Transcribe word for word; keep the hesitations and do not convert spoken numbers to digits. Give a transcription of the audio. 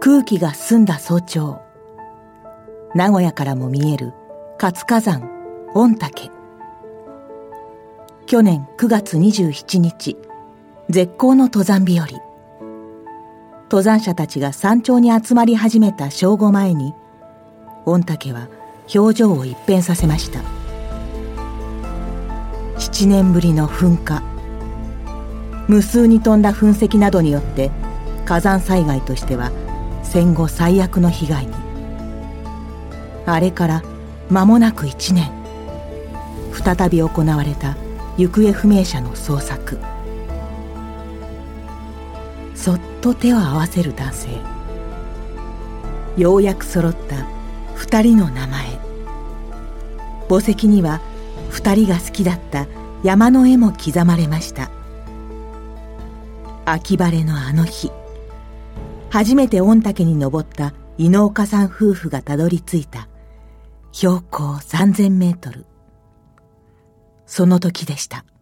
空気が澄んだ早朝、名古屋からも見える活火山御嶽。去年くがつにじゅうしちにち、絶好の登山日和。登山者たちが山頂に集まり始めた正午前に、御嶽は表情を一変させました。七年ぶりの噴火。無数に飛んだ噴石などによって火山災害としては戦後最悪の被害に。あれから間もなくいちねん、再び行われた行方不明者の捜索。そっと手を合わせる男性。ようやく揃った二人の名前。墓石には二人が好きだった山の絵も刻まれました。秋晴れのあの日、初めて御嶽に登った伊能岡さん夫婦がたどり着いた標高さんぜんメートル。その時でした。